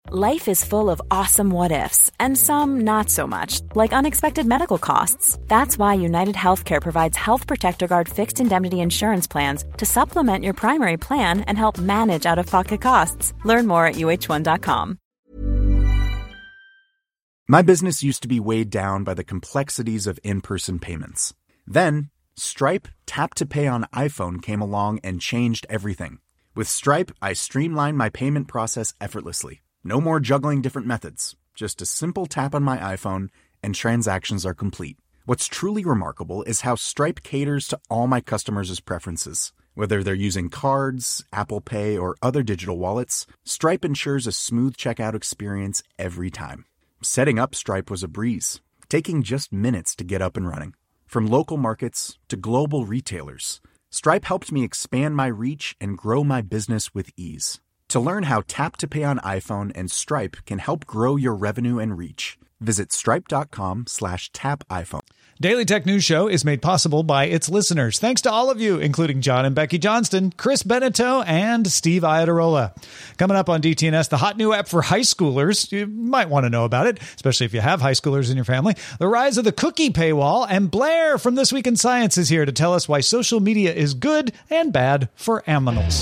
Life is full of awesome what-ifs, and some not so much, like unexpected medical costs. That's why United Healthcare provides Health Protector Guard fixed indemnity insurance plans to supplement your primary plan and help manage out-of-pocket costs. Learn more at uh1.com. My business used to be weighed down by the complexities of in-person payments. Then, Stripe Tap to Pay on iPhone came along and changed everything. With Stripe, I streamlined my payment process effortlessly. No more juggling different methods. Just a simple tap on my iPhone and transactions are complete. What's truly remarkable is how Stripe caters to all my customers' preferences. Whether they're using cards, Apple Pay, or other digital wallets, Stripe ensures a smooth checkout experience every time. Setting up Stripe was a breeze, taking just minutes to get up and running. From local markets to global retailers, Stripe helped me expand my reach and grow my business with ease. To learn how Tap to Pay on iPhone and Stripe can help grow your revenue and reach, visit stripe.com/tapiphone. Daily Tech News Show is made possible by its listeners. Thanks to all of you, including John and Becky Johnston, Chris Beneteau, and Steve Iadarola. Coming up on DTNS, the hot new app for high schoolers. You might want to know about it, especially if you have high schoolers in your family. The rise of the cookie paywall, and Blair from This Week in Science is here to tell us why social media is good and bad for aminals.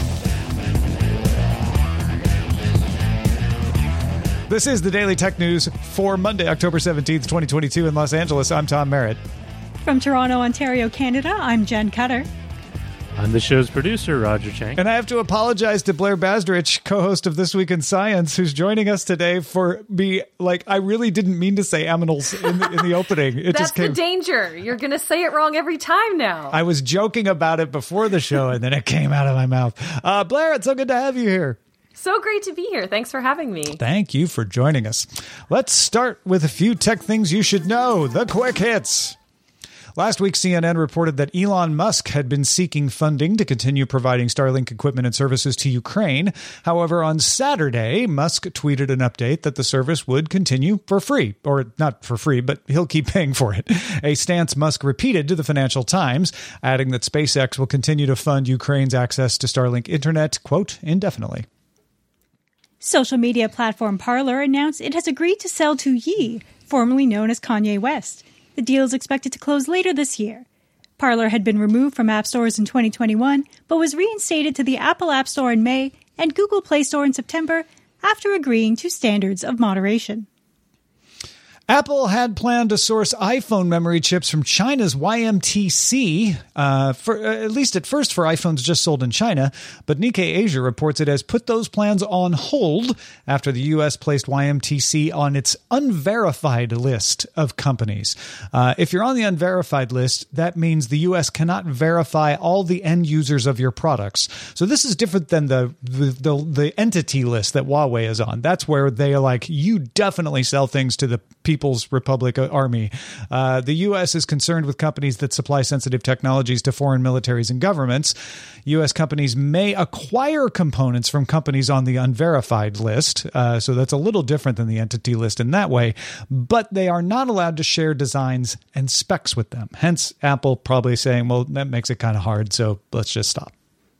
This is the Daily Tech News for Monday, October 17th, 2022 in Los Angeles. I'm Tom Merritt. From Toronto, Ontario, Canada, I'm Jen Cutter. I'm the show's producer, Roger Chang. And I have to apologize to Blair Bazdrich, co-host of This Week in Science, who's joining us today for me. Like, I really didn't mean to say aminals in the opening. That's the danger. You're going to say it wrong every time now. I was joking about it before the show, and then it came out of my mouth. Blair, it's so good to have you here. So great to be here. Thanks for having me. Thank you for joining us. Let's start with a few tech things you should know, the quick hits. Last week, CNN reported that Elon Musk had been seeking funding to continue providing Starlink equipment and services to Ukraine. However, on Saturday, Musk tweeted an update that the service would continue for free. Or not for free, but he'll keep paying for it. A stance Musk repeated to the Financial Times, adding that SpaceX will continue to fund Ukraine's access to Starlink internet, quote, indefinitely. Social media platform Parler announced it has agreed to sell to Ye, formerly known as Kanye West. The deal is expected to close later this year. Parler had been removed from app stores in 2021, but was reinstated to the Apple App Store in May and Google Play Store in September after agreeing to standards of moderation. Apple had planned to source iPhone memory chips from China's YMTC, at least at first for iPhones just sold in China, but Nikkei Asia reports it has put those plans on hold after the U.S. placed YMTC on its unverified list of companies. If you're on the unverified list, that means the U.S. cannot verify all the end users of your products. So this is different than the entity list that Huawei is on. That's where they are like, you definitely sell things to the People's Republic Army. The U.S. is concerned with companies that supply sensitive technologies to foreign militaries and governments. U.S. companies may acquire components from companies on the unverified list, so that's a little different than the entity list in that way, but they are not allowed to share designs and specs with them. Hence, Apple probably saying, well, that makes it kind of hard, so let's just stop.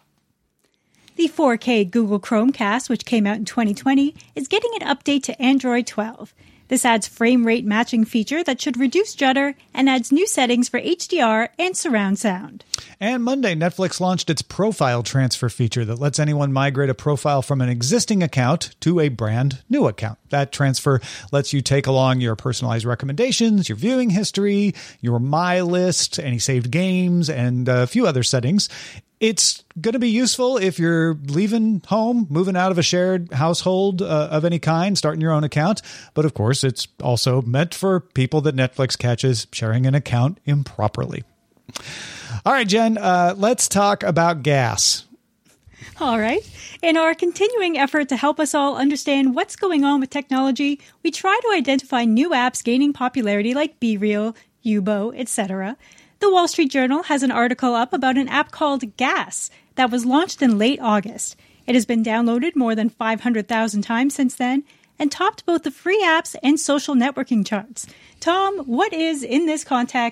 The 4K Google Chromecast, which came out in 2020, is getting an update to Android 12. This adds frame rate matching feature that should reduce stutter and adds new settings for HDR and surround sound. And Monday, Netflix launched its profile transfer feature that lets anyone migrate a profile from an existing account to a brand new account. That transfer lets you take along your personalized recommendations, your viewing history, your My List, any saved games, and a few other settings. It's going to be useful if you're leaving home, moving out of a shared household of any kind, starting your own account. But of course, it's also meant for people that Netflix catches sharing an account improperly. All right, Jen, let's talk about gas. All right. In our continuing effort to help us all understand what's going on with technology, we try to identify new apps gaining popularity like BeReal, Yubo, etc. The Wall Street Journal has an article up about an app called Gas that was launched in late August. It has been downloaded more than 500,000 times since then and topped both the free apps and social networking charts. Tom, what is, in this context,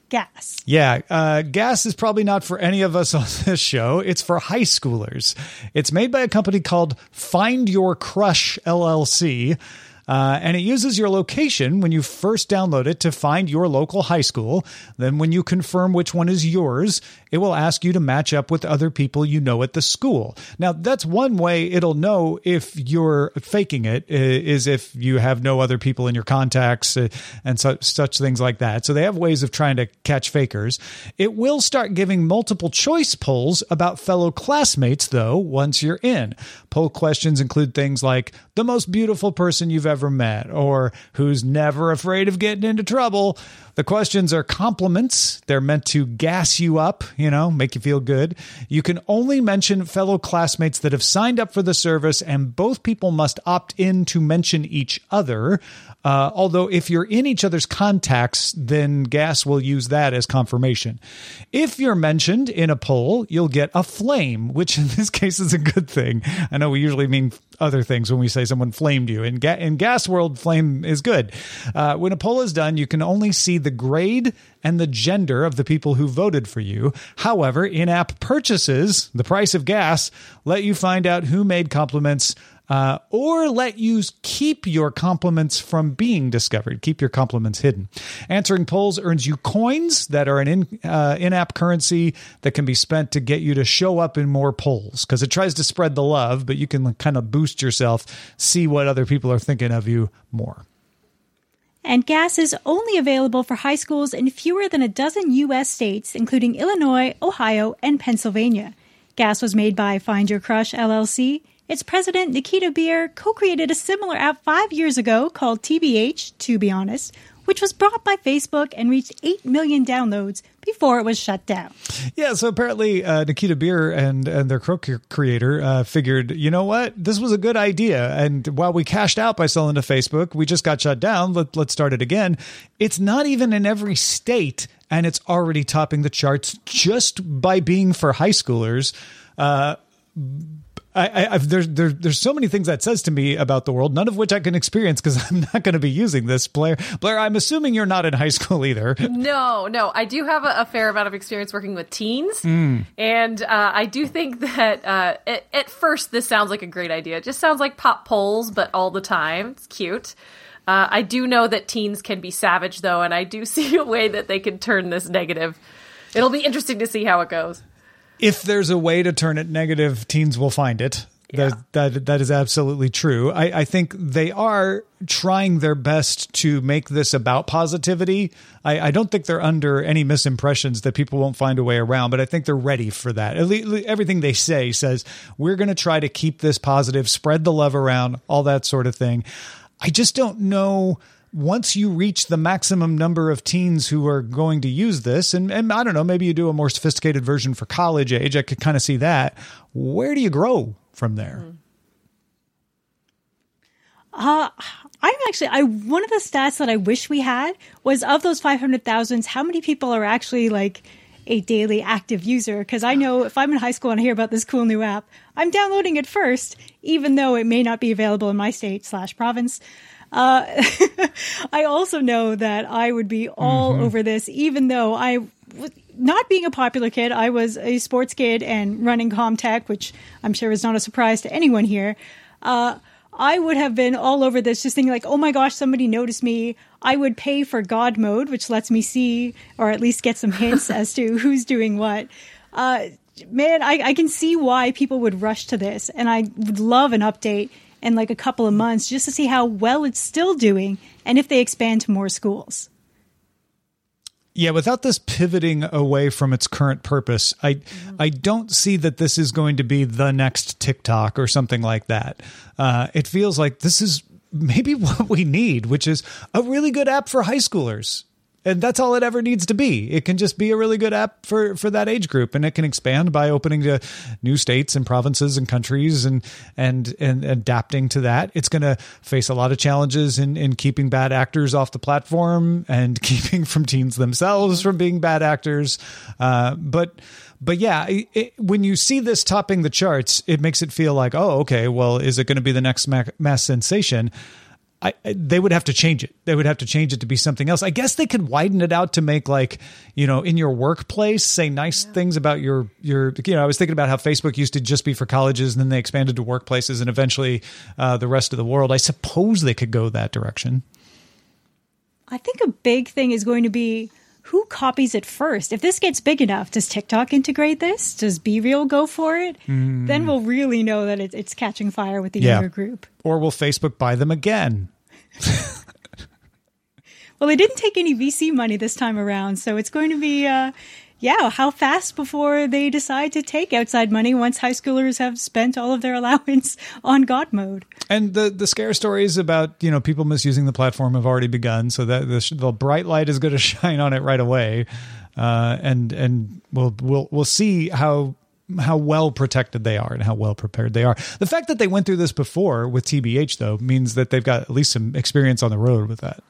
gas. Yeah, gas is probably not for any of us on this show. It's for high schoolers. It's made by a company called Find Your Crush LLC. And it uses your location when you first download it to find your local high school. Then when you confirm which one is yours, it will ask you to match up with other people you know at the school. Now, that's one way it'll know if you're faking it, is if you have no other people in your contacts and such things like that. So they have ways of trying to catch fakers. It will start giving multiple choice polls about fellow classmates, though, once you're in. Poll questions include things like the most beautiful person you've ever met, or who's never afraid of getting into trouble. The questions are compliments. They're meant to gas you up, make you feel good. You can only mention fellow classmates that have signed up for the service, and both people must opt in to mention each other. Although if you're in each other's contacts, then gas will use that as confirmation. If you're mentioned in a poll, you'll get a flame, which in this case is a good thing. I know we usually mean other things when we say someone flamed you. In gas world, flame is good. When a poll is done, you can only see the grade and the gender of the people who voted for you. However, in-app purchases, the price of gas, let you find out who made compliments, or let you keep your compliments from being discovered. Keep your compliments hidden. Answering polls earns you coins that are an in-app currency that can be spent to get you to show up in more polls, because it tries to spread the love, but you can kind of boost yourself, see what other people are thinking of you more. And gas is only available for high schools in fewer than a dozen U.S. states, including Illinois, Ohio, and Pennsylvania. Gas was made by Find Your Crush LLC. Its president, Nikita Beer, co-created a similar app 5 years ago called TBH, To Be Honest, which was bought by Facebook and reached 8 million downloads before it was shut down. Yeah, so apparently Nikita Beer and their co-creator figured, you know what, this was a good idea. And while we cashed out by selling to Facebook, we just got shut down. Let's start it again. It's not even in every state, and it's already topping the charts just by being for high schoolers. There's so many things that says to me about the world, none of which I can experience because I'm not going to be using this. Blair, I'm assuming you're not in high school either. No. I do have a fair amount of experience working with teens. And I do think that at first this sounds like a great idea. It just sounds like pop polls, but all the time. It's cute. I do know that teens can be savage, though, and I do see a way that they can turn this negative. It'll be interesting to see how it goes. If there's a way to turn it negative, teens will find it. Yeah. That is absolutely true. I think they are trying their best to make this about positivity. I don't think they're under any misimpressions that people won't find a way around, but I think they're ready for that. Everything they say says, we're going to try to keep this positive, spread the love around, all that sort of thing. I just don't know. Once you reach the maximum number of teens who are going to use this, and I don't know, maybe you do a more sophisticated version for college age, I could kind of see that. Where do you grow from there? One of the stats that I wish we had was of those 500,000, how many people are actually like a daily active user? Because I know if I'm in high school and I hear about this cool new app, I'm downloading it first, even though it may not be available in my state/province. I also know that I would be all over this, even though not being a popular kid, I was a sports kid and running Comtech, which I'm sure is not a surprise to anyone here. I would have been all over this, just thinking like, oh my gosh, somebody noticed me. I would pay for God mode, which lets me see or at least get some hints as to who's doing what. Man, I can see why people would rush to this, and I would love an update in like a couple of months just to see how well it's still doing and if they expand to more schools. Yeah, without this pivoting away from its current purpose, I don't see that this is going to be the next TikTok or something like that. It feels like this is maybe what we need, which is a really good app for high schoolers. And that's all it ever needs to be. It can just be a really good app for that age group, and it can expand by opening to new states and provinces and countries and adapting to that. It's going to face a lot of challenges in keeping bad actors off the platform and keeping from teens themselves from being bad actors. But yeah, when you see this topping the charts, it makes it feel like, oh, okay, well, is it going to be the next mass sensation? they would have to change it. They would have to change it to be something else. I guess they could widen it out to make like, in your workplace, say nice things about your, I was thinking about how Facebook used to just be for colleges and then they expanded to workplaces and eventually the rest of the world. I suppose they could go that direction. I think a big thing is going to be who copies it first. If this gets big enough, does TikTok integrate this? Does BeReal go for it? Then we'll really know that it's catching fire with the younger group. Or will Facebook buy them again? Well, they didn't take any VC money this time around, so it's going to be, how fast before they decide to take outside money once high schoolers have spent all of their allowance on God mode. And the scare stories about, people misusing the platform have already begun, so that the bright light is going to shine on it right away. And we'll see how well protected they are and how well prepared they are. The fact that they went through this before with TBH, though, means that they've got at least some experience on the road with that.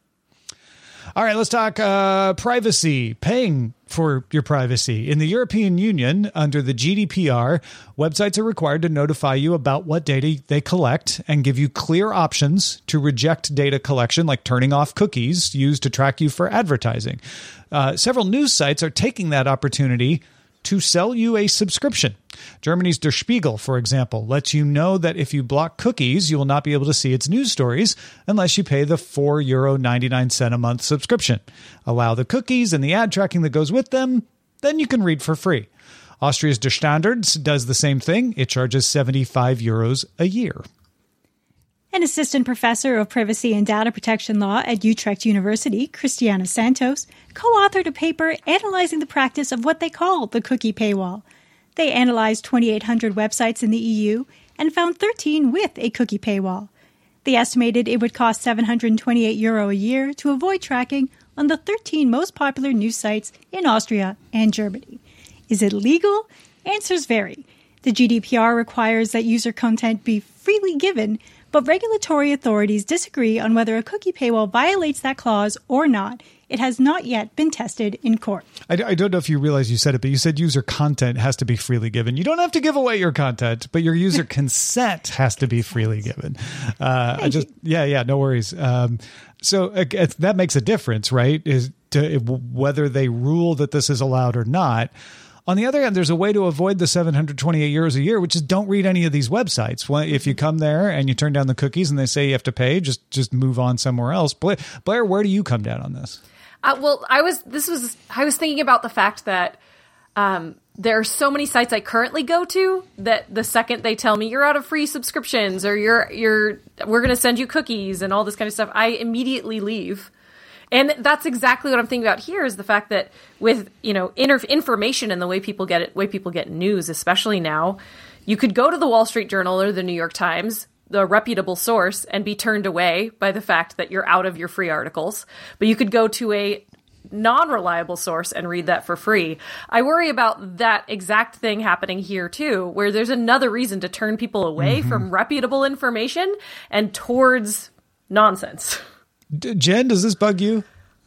All right, let's talk privacy, paying for your privacy. In the European Union, under the GDPR, websites are required to notify you about what data they collect and give you clear options to reject data collection, like turning off cookies used to track you for advertising. Several news sites are taking that opportunity to sell you a subscription. Germany's Der Spiegel, for example, lets you know that if you block cookies, you will not be able to see its news stories unless you pay the €4.99 a month subscription. Allow the cookies and the ad tracking that goes with them, then you can read for free. Austria's Der Standard does the same thing. It charges €75 a year. An assistant professor of privacy and data protection law at Utrecht University, Christiana Santos, co-authored a paper analyzing the practice of what they call the cookie paywall. They analyzed 2,800 websites in the EU and found 13 with a cookie paywall. They estimated it would cost €728 a year to avoid tracking on the 13 most popular news sites in Austria and Germany. Is it legal? Answers vary. The GDPR requires that user content be freely given, but regulatory authorities disagree on whether a cookie paywall violates that clause or not. It has not yet been tested in court. I don't know if you realize you said it, but you said user content has to be freely given. You don't have to give away your content, but your user consent has to be freely given. No worries. So that makes a difference, right? Is to whether they rule that this is allowed or not. On the other hand, there's a way to avoid the €728 a year, which is don't read any of these websites. If you come there and you turn down the cookies and they say you have to pay, just move on somewhere else. Blair, where do you come down on this? I was thinking about the fact that there are so many sites I currently go to that the second they tell me you're out of free subscriptions or we're going to send you cookies and all this kind of stuff, I immediately leave. And that's exactly what I'm thinking about here is the fact that with, information and the way people get news, especially now, you could go to the Wall Street Journal or the New York Times, the reputable source, and be turned away by the fact that you're out of your free articles. But you could go to a non-reliable source and read that for free. I worry about that exact thing happening here too, where there's another reason to turn people away from reputable information and towards nonsense. Jen, does this bug you?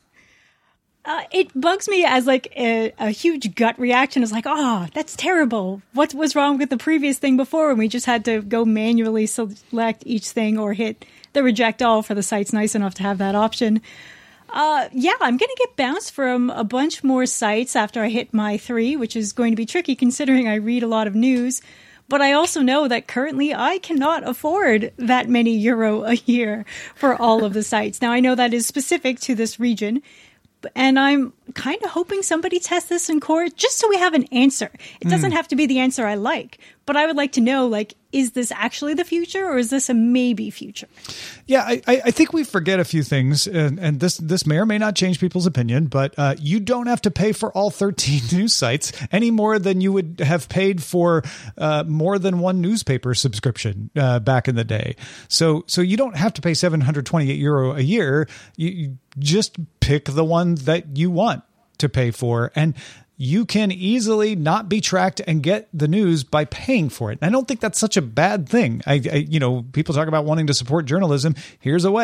It bugs me as like a huge gut reaction. It's like, that's terrible. What was wrong with the previous thing before? And we just had to go manually select each thing or hit the reject all for the site's nice enough to have that option. I'm going to get bounced from a bunch more sites after I hit my 3, which is going to be tricky considering I read a lot of news. But I also know that currently I cannot afford that many euro a year for all of the sites. Now, I know that is specific to this region, and I'm kind of hoping somebody tests this in court just so we have an answer. It doesn't have to be the answer I like, but I would like to know, is this actually the future or is this a maybe future? Yeah, I think we forget a few things, and this may or may not change people's opinion, but you don't have to pay for all 13 news sites any more than you would have paid for more than one newspaper subscription back in the day. So you don't have to pay €728 a year. You just pick the one that you want to pay for, and you can easily not be tracked and get the news by paying for it. And I don't think that's such a bad thing. People talk about wanting to support journalism. Here's a way.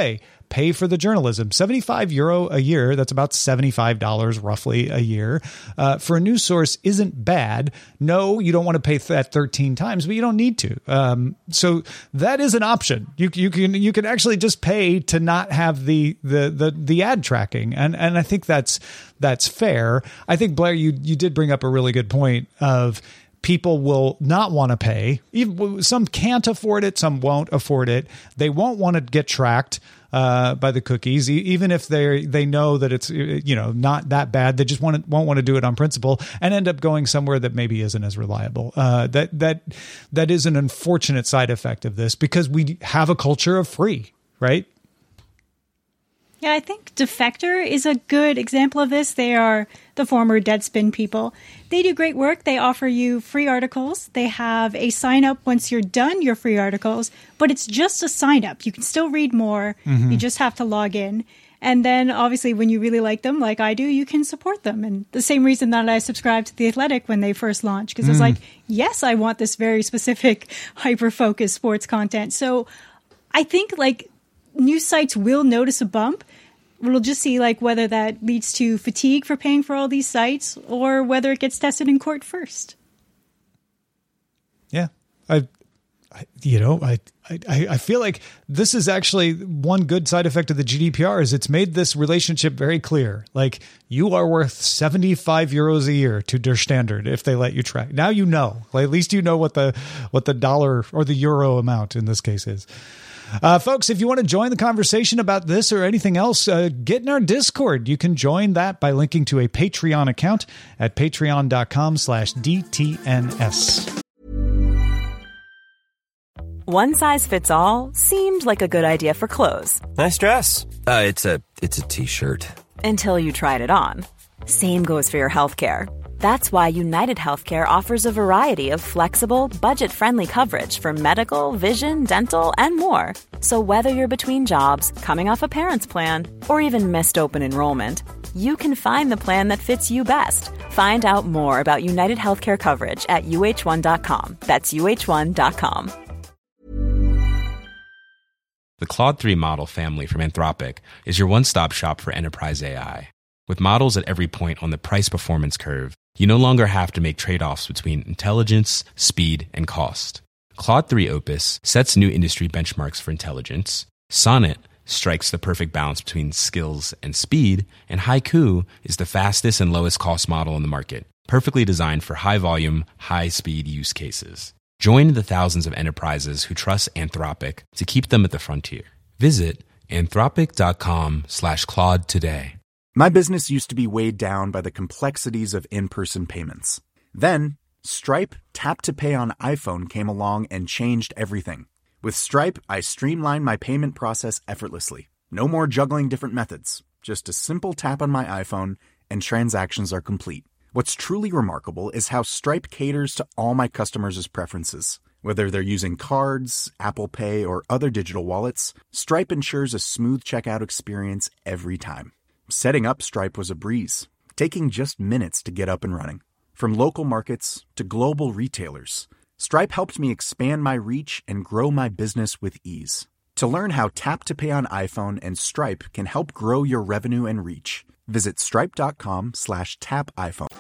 pay for the journalism. €75 a year, that's about $75 roughly a year, for a news source isn't bad. No, you don't want to pay that 13 times, but you don't need to. So that is an option. You can actually just pay to not have the ad tracking, and I think that's fair. I think, Blair, you did bring up a really good point of people will not want to pay. Even some can't afford it, some won't afford it. They won't want to get tracked by the cookies, even if they know that it's not that bad. They just won't want to do it on principle and end up going somewhere that maybe isn't as reliable. That is an unfortunate side effect of this, because we have a culture of free, right? Yeah, I think Defector is a good example of this. They are the former Deadspin people. They do great work. They offer you free articles. They have a sign up once you're done your free articles, but it's just a sign up. You can still read more. Mm-hmm. You just have to log in. And then obviously when you really like them, like I do, you can support them. And the same reason that I subscribed to The Athletic when they first launched, because it's like, yes, I want this very specific hyper-focused sports content. So I think like news sites will notice a bump. We'll just see like whether that leads to fatigue for paying for all these sites or whether it gets tested in court first. Yeah. I feel like this is actually one good side effect of the GDPR is it's made this relationship very clear. Like, you are worth €75 a year to Der Standard if they let you track. Now you know. Like, at least you know what the dollar or the euro amount in this case is. Folks, if you want to join the conversation about this or anything else, get in our Discord. You can join that by linking to a Patreon account at patreon.com/DTNS. One size fits all seemed like a good idea for clothes. Nice dress. It's a t-shirt. Until you tried it on. Same goes for your healthcare. That's why United Healthcare offers a variety of flexible, budget-friendly coverage for medical, vision, dental, and more. So whether you're between jobs, coming off a parent's plan, or even missed open enrollment, you can find the plan that fits you best. Find out more about United Healthcare coverage at UH1.com. That's UH1.com. The Claude 3 model family from Anthropic is your one-stop shop for enterprise AI. With models at every point on the price-performance curve, you no longer have to make trade-offs between intelligence, speed, and cost. Claude 3 Opus sets new industry benchmarks for intelligence. Sonnet strikes the perfect balance between skills and speed. And Haiku is the fastest and lowest cost model in the market, perfectly designed for high-volume, high-speed use cases. Join the thousands of enterprises who trust Anthropic to keep them at the frontier. Visit anthropic.com/Claude today. My business used to be weighed down by the complexities of in-person payments. Then, Stripe Tap to Pay on iPhone came along and changed everything. With Stripe, I streamlined my payment process effortlessly. No more juggling different methods. Just a simple tap on my iPhone and transactions are complete. What's truly remarkable is how Stripe caters to all my customers' preferences. Whether they're using cards, Apple Pay, or other digital wallets, Stripe ensures a smooth checkout experience every time. Setting up Stripe was a breeze, taking just minutes to get up and running. From local markets to global retailers, Stripe helped me expand my reach and grow my business with ease. To learn how Tap to Pay on iPhone and Stripe can help grow your revenue and reach, visit stripe.com/tapiphone.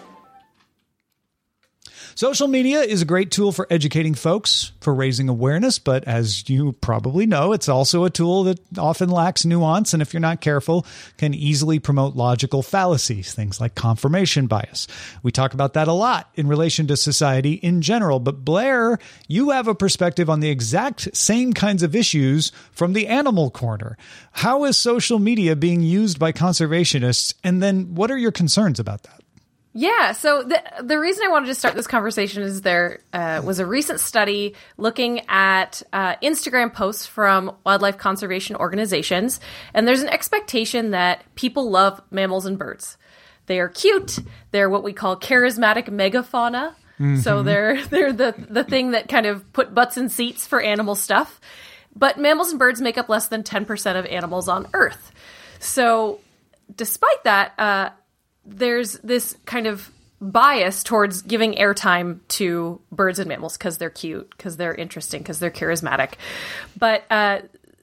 Social media is a great tool for educating folks, for raising awareness, but as you probably know, it's also a tool that often lacks nuance and if you're not careful, can easily promote logical fallacies, things like confirmation bias. We talk about that a lot in relation to society in general, but Blair, you have a perspective on the exact same kinds of issues from the animal corner. How is social media being used by conservationists, and then what are your concerns about that? Yeah, so the reason I wanted to start this conversation is there was a recent study looking at Instagram posts from wildlife conservation organizations, and there's an expectation that people love mammals and birds. They are cute. They're what we call charismatic megafauna. Mm-hmm. So they're the thing that kind of put butts in seats for animal stuff. But mammals and birds make up less than 10% of animals on Earth. So despite that, there's this kind of bias towards giving airtime to birds and mammals because they're cute, because they're interesting, because they're charismatic. But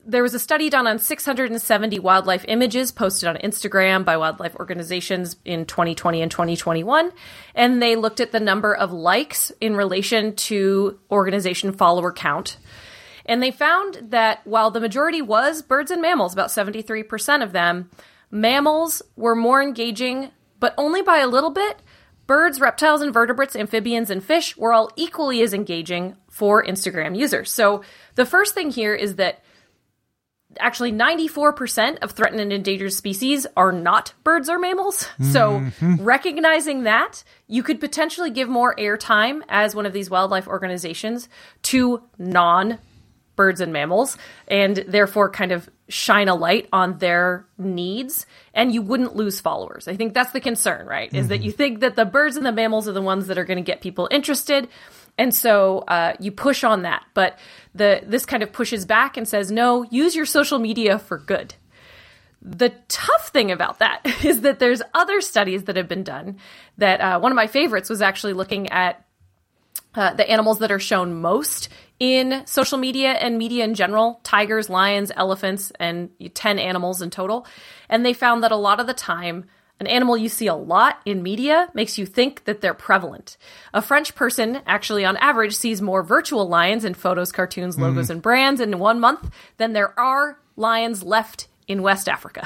there was a study done on 670 wildlife images posted on Instagram by wildlife organizations in 2020 and 2021. And they looked at the number of likes in relation to organization follower count. And they found that while the majority was birds and mammals, about 73% of them, mammals were more engaging, but only by a little bit. Birds, reptiles, invertebrates, amphibians, and fish were all equally as engaging for Instagram users. So the first thing here is that actually 94% of threatened and endangered species are not birds or mammals. So recognizing that, you could potentially give more airtime as one of these wildlife organizations to non-birds and mammals, and therefore kind of shine a light on their needs, and you wouldn't lose followers. I think that's the concern, right? Is that you think that the birds and the mammals are the ones that are going to get people interested, and so you push on that. But this kind of pushes back and says, no, use your social media for good. The tough thing about that is that there's other studies that have been done that one of my favorites was actually looking at the animals that are shown most in social media and media in general, tigers, lions, elephants, and 10 animals in total. And they found that a lot of the time, an animal you see a lot in media makes you think that they're prevalent. A French person actually on average sees more virtual lions in photos, cartoons, logos, and brands in 1 month than there are lions left in West Africa.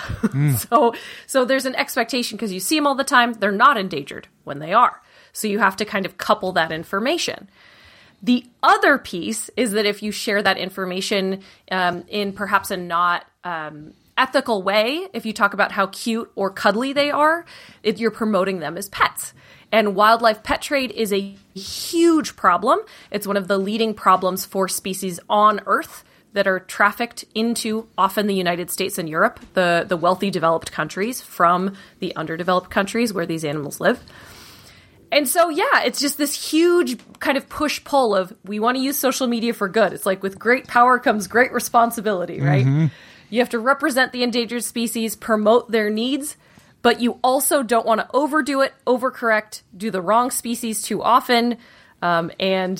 So there's an expectation because you see them all the time, they're not endangered when they are. So you have to kind of couple that information. The other piece is that if you share that information in perhaps a not ethical way, if you talk about how cute or cuddly they are, you're promoting them as pets. And wildlife pet trade is a huge problem. It's one of the leading problems for species on Earth that are trafficked into often the United States and Europe, the wealthy developed countries, from the underdeveloped countries where these animals live. And so, yeah, it's just this huge kind of push-pull of we want to use social media for good. It's like with great power comes great responsibility, right? You have to represent the endangered species, promote their needs, but you also don't want to overdo it, overcorrect, do the wrong species too often, or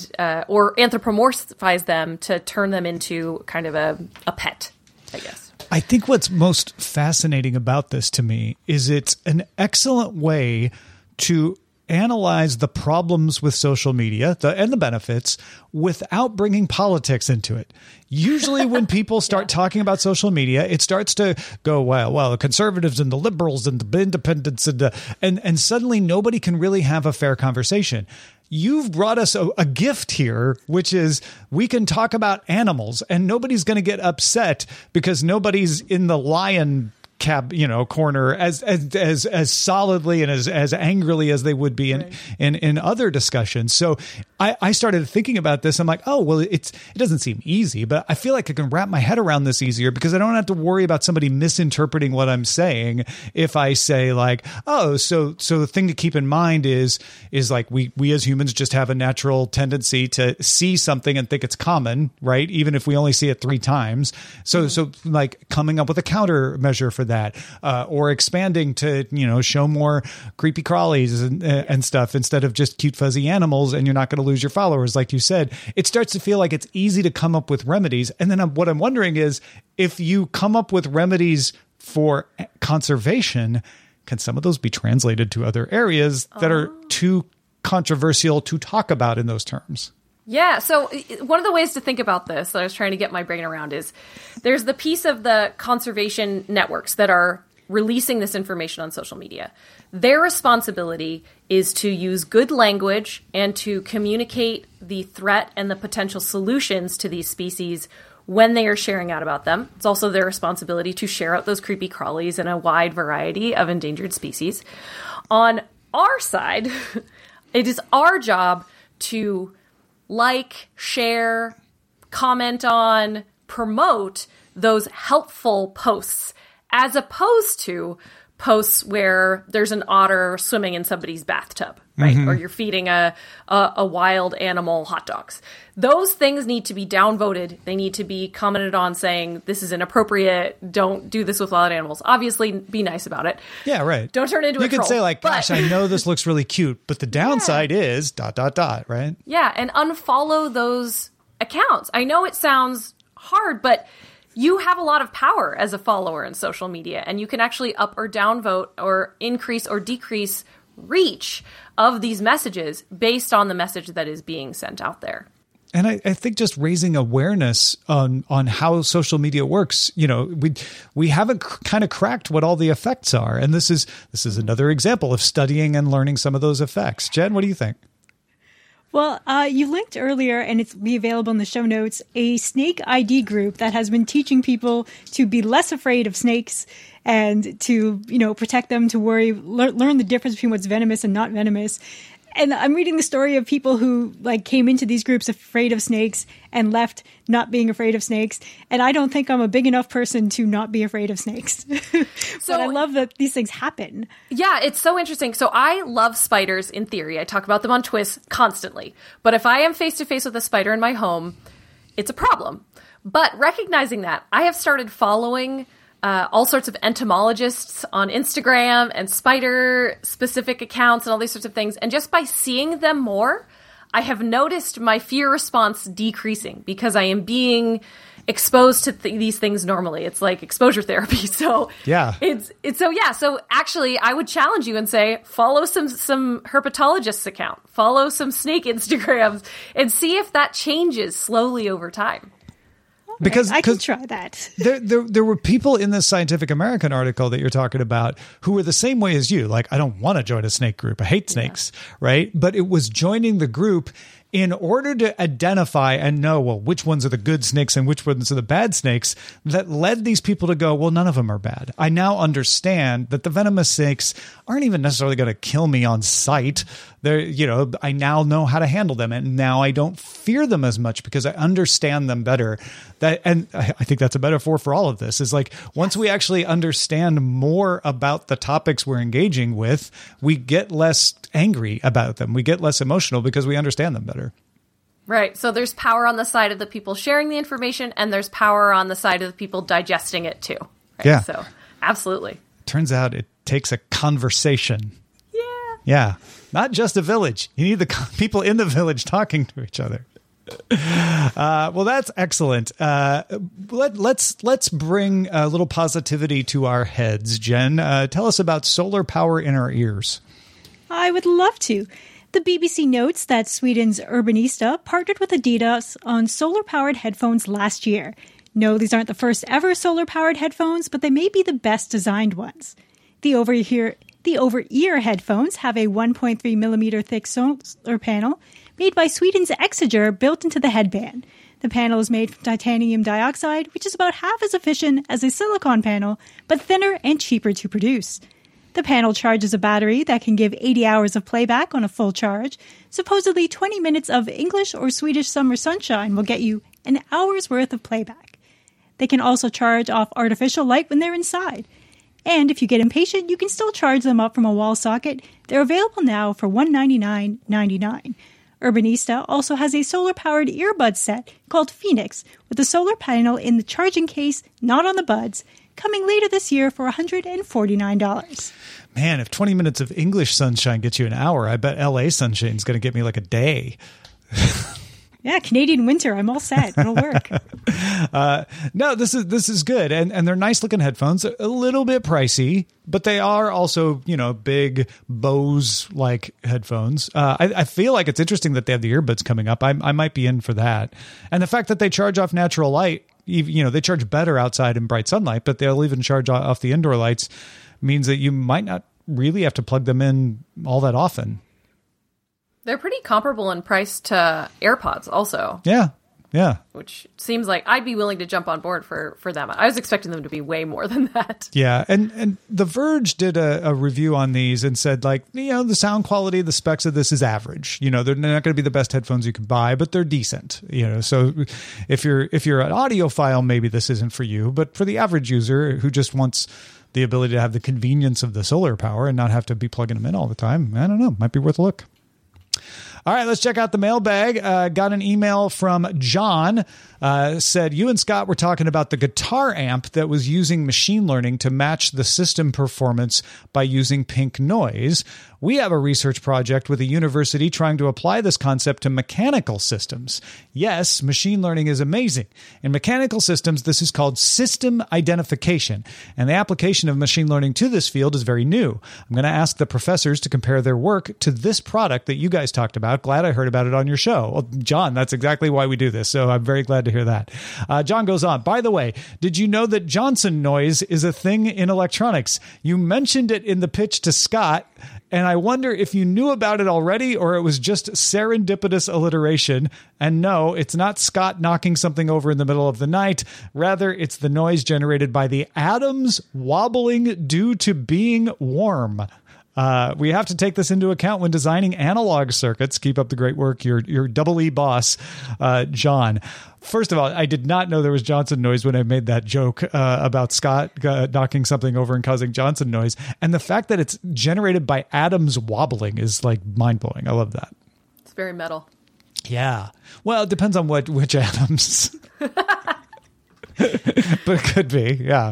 anthropomorphize them to turn them into kind of a pet, I guess. I think what's most fascinating about this to me is it's an excellent way to analyze the problems with social media and the benefits without bringing politics into it. Usually when people start talking about social media, it starts to go, well, the conservatives and the liberals and the independents and suddenly nobody can really have a fair conversation. You've brought us a gift here, which is we can talk about animals and nobody's going to get upset because nobody's in the lion corner as solidly and as angrily as they would be in other discussions. So I started thinking about this. I'm like, oh, well, it doesn't seem easy, but I feel like I can wrap my head around this easier because I don't have to worry about somebody misinterpreting what I'm saying. If I say like, oh, so the thing to keep in mind is like we as humans just have a natural tendency to see something and think it's common, right? Even if we only see it 3 times. So like coming up with a countermeasure for that, or expanding to, show more creepy crawlies and stuff instead of just cute fuzzy animals, and you're not going to lose your followers. Like you said, it starts to feel like it's easy to come up with remedies. And then what I'm wondering is if you come up with remedies for conservation, can some of those be translated to other areas that are too controversial to talk about in those terms? Yeah, so one of the ways to think about this that I was trying to get my brain around is there's the piece of the conservation networks that are releasing this information on social media. Their responsibility is to use good language and to communicate the threat and the potential solutions to these species when they are sharing out about them. It's also their responsibility to share out those creepy crawlies and a wide variety of endangered species. On our side, it is our job to share, comment on, promote those helpful posts, as opposed to posts where there's an otter swimming in somebody's bathtub, right? Or you're feeding a wild animal hot dogs. Those things need to be downvoted. They need to be commented on saying, this is inappropriate. Don't do this with wild animals. Obviously, be nice about it. Yeah, right. Don't turn into a troll. You could say like, gosh, I know this looks really cute, but the downside is ... right? Yeah, and unfollow those accounts. I know it sounds hard, but you have a lot of power as a follower in social media, and you can actually up or down vote or increase or decrease reach of these messages based on the message that is being sent out there. And I think just raising awareness on how social media works, we haven't kind of cracked what all the effects are. And this is another example of studying and learning some of those effects. Jen, what do you think? Well, you linked earlier, and it's be available in the show notes, a snake ID group that has been teaching people to be less afraid of snakes and to, protect them, to learn the difference between what's venomous and not venomous. And I'm reading the story of people who came into these groups afraid of snakes and left not being afraid of snakes. And I don't think I'm a big enough person to not be afraid of snakes. But I love that these things happen. Yeah, it's so interesting. So I love spiders in theory. I talk about them on Twist constantly. But if I am face to face with a spider in my home, it's a problem. But recognizing that, I have started following all sorts of entomologists on Instagram and spider-specific accounts and all these sorts of things. And just by seeing them more, I have noticed my fear response decreasing because I am being exposed to these things normally. It's like exposure therapy. So yeah, So actually, I would challenge you and say, follow some herpetologists' account, follow some snake Instagrams, and see if that changes slowly over time. Because I can try that. There were people in this Scientific American article that you're talking about who were the same way as you. Like, I don't want to join a snake group. I hate snakes, right? But it was joining the group in order to identify and know, well, which ones are the good snakes and which ones are the bad snakes, that led these people to go, well, none of them are bad. I now understand that the venomous snakes aren't even necessarily going to kill me on sight. I now know how to handle them, and now I don't fear them as much because I understand them better. And I think that's a metaphor for all of this, is like, once we actually understand more about the topics we're engaging with, we get less angry about them. We get less emotional because we understand them better. Right. So there's power on the side of the people sharing the information, and there's power on the side of the people digesting it too. Right? Yeah. So absolutely. Turns out it takes a conversation. Yeah. Not just a village. You need the people in the village talking to each other. Well, that's excellent. Let's bring a little positivity to our heads. Jen, tell us about solar power in our ears. I would love to. The BBC notes that Sweden's Urbanista partnered with Adidas on solar-powered headphones last year. No, these aren't the first ever solar-powered headphones, but they may be the best designed ones. The over-ear headphones have a 1.3 millimeter thick solar panel made by Sweden's Exeger built into the headband. The panel is made from titanium dioxide, which is about half as efficient as a silicon panel, but thinner and cheaper to produce. The panel charges a battery that can give 80 hours of playback on a full charge. Supposedly 20 minutes of English or Swedish summer sunshine will get you an hour's worth of playback. They can also charge off artificial light when they're inside. And if you get impatient, you can still charge them up from a wall socket. They're available now for $199.99. Urbanista also has a solar-powered earbud set called Phoenix with a solar panel in the charging case, not on the buds, coming later this year for $149. Man, if 20 minutes of English sunshine gets you an hour, I bet LA sunshine is going to get me like a day. Yeah, Canadian winter. I'm all set. It'll work. No, this is good. And they're nice looking headphones, a little bit pricey, but they are also, big Bose like headphones. I feel like it's interesting that they have the earbuds coming up. I might be in for that. And the fact that they charge off natural light, they charge better outside in bright sunlight, but they'll even charge off the indoor lights, means that you might not really have to plug them in all that often. They're pretty comparable in price to AirPods also. Yeah. Which seems like I'd be willing to jump on board for them. I was expecting them to be way more than that. Yeah. And The Verge did a review on these and said, the sound quality, the specs of this is average. They're not going to be the best headphones you can buy, but they're decent. So if you're an audiophile, maybe this isn't for you. But for the average user who just wants the ability to have the convenience of the solar power and not have to be plugging them in all the time, I don't know, might be worth a look. All right, let's check out the mailbag. Got an email from John. Said, you and Scott were talking about the guitar amp that was using machine learning to match the system performance by using pink noise. We have a research project with a university trying to apply this concept to mechanical systems. Yes, machine learning is amazing. In mechanical systems, this is called system identification, and the application of machine learning to this field is very new. I'm going to ask the professors to compare their work to this product that you guys talked about. Glad I heard about it on your show. Well, John, that's exactly why we do this, so I'm very glad to hear that. John goes on, by the way, did you know that Johnson noise is a thing in electronics? You mentioned it in the pitch to Scott, and I wonder if you knew about it already or it was just serendipitous alliteration. And no, it's not Scott knocking something over in the middle of the night. Rather, it's the noise generated by the atoms wobbling due to being warm. We have to take this into account when designing analog circuits. Keep up the great work. Your double E boss, John. First of all, I did not know there was Johnson noise when I made that joke about Scott knocking something over and causing Johnson noise. And the fact that it's generated by atoms wobbling is like mind-blowing. I love that. It's very metal. Yeah. Well, it depends on which atoms. But it could be, yeah.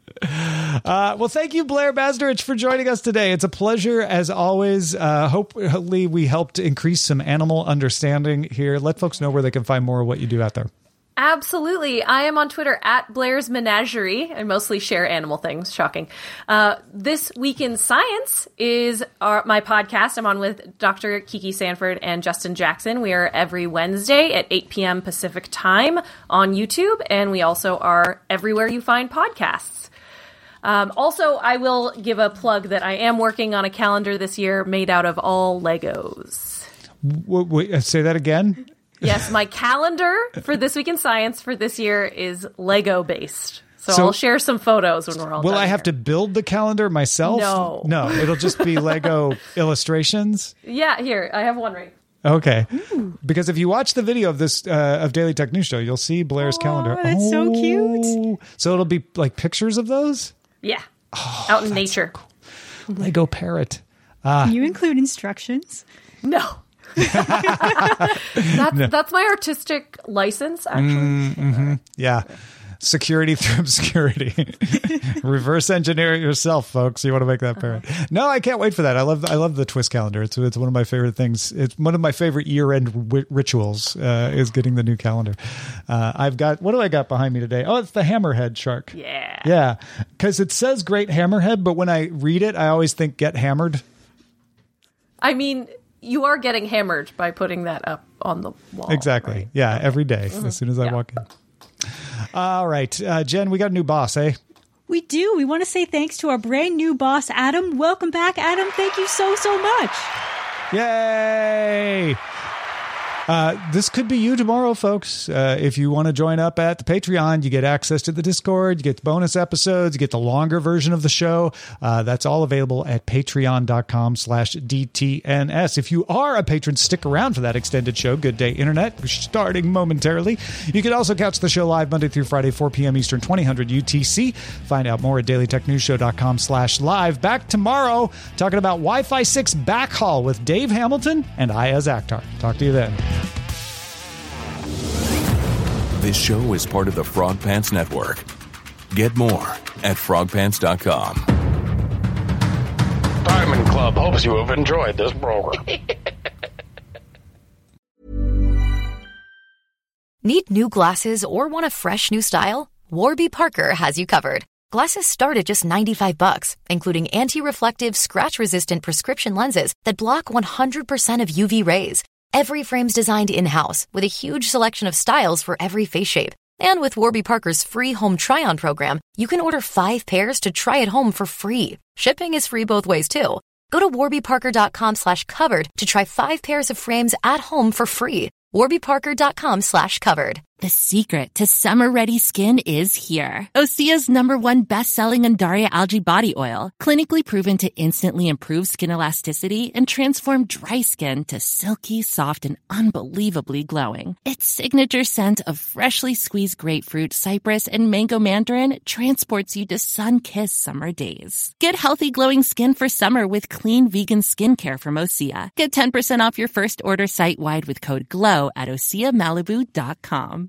Well, thank you, Blair Basderich, for joining us today. It's a pleasure, as always. Hopefully, we helped increase some animal understanding here. Let folks know where they can find more of what you do out there. Absolutely. I am on Twitter at Blair's Menagerie. I mostly share animal things. Shocking. This Week in Science is my podcast. I'm on with Dr. Kiki Sanford and Justin Jackson. We are every Wednesday at 8 p.m. Pacific time on YouTube, and we also are everywhere you find podcasts. Also, I will give a plug that I am working on a calendar this year made out of all Legos. Wait, say that again? Yes, my calendar for This Week in Science for this year is Lego-based. So I'll share some photos when we're all done. Will I have to build the calendar myself? No, it'll just be Lego illustrations? Yeah, here, I have one right. Okay. Ooh. Because if you watch the video of this of Daily Tech News Show, you'll see Blair's calendar. That's so cute. So it'll be like pictures of those? Yeah. Out in nature. So cool. Lego parrot. Can you include instructions? No. That's my artistic license, actually. Mm-hmm. Yeah. Security through obscurity. Reverse engineer it yourself, folks. You want to make that parrot. No, I can't wait for that. I love the Twist calendar. It's one of my favorite things. It's one of my favorite year-end rituals is getting the new calendar. I've got, what do I got behind me today? Oh, it's the hammerhead shark. Yeah. Yeah. Because it says great hammerhead, but when I read it, I always think get hammered. I mean, you are getting hammered by putting that up on the wall. Exactly. Right? Yeah, every day as soon as I walk in. All right. Jen, we got a new boss, eh? We do. We want to say thanks to our brand new boss, Adam. Welcome back, Adam. Thank you so much. Yay! This could be you tomorrow, folks. If you want to join up at the Patreon, you get access to the Discord, you get bonus episodes, you get the longer version of the show. That's all available at patreon.com/DTNS. If you are a patron, stick around for that extended show, Good Day Internet, starting momentarily. You can also catch the show live Monday through Friday, 4 p.m. Eastern, 2000 UTC. Find out more at dailytechnewsshow.com/live. Back tomorrow, talking about Wi-Fi 6 backhaul with Dave Hamilton and Ayaz Akhtar. Talk to you then. This show is part of the Frog Pants Network. Get more at frogpants.com. Diamond Club hopes you have enjoyed this program. Need new glasses or want a fresh new style? Warby Parker has you covered. Glasses start at just $95, including anti-reflective, scratch-resistant prescription lenses that block 100% of UV rays. Every frame's designed in-house with a huge selection of styles for every face shape. And with Warby Parker's free home try-on program, you can order 5 pairs to try at home for free. Shipping is free both ways, too. Go to warbyparker.com/covered to try 5 pairs of frames at home for free. warbyparker.com/covered. The secret to summer-ready skin is here. Osea's #1 best-selling Undaria Algae Body Oil, clinically proven to instantly improve skin elasticity and transform dry skin to silky, soft, and unbelievably glowing. Its signature scent of freshly squeezed grapefruit, cypress, and mango mandarin transports you to sun-kissed summer days. Get healthy, glowing skin for summer with clean vegan skincare from Osea. Get 10% off your first order site-wide with code GLOW at OseaMalibu.com.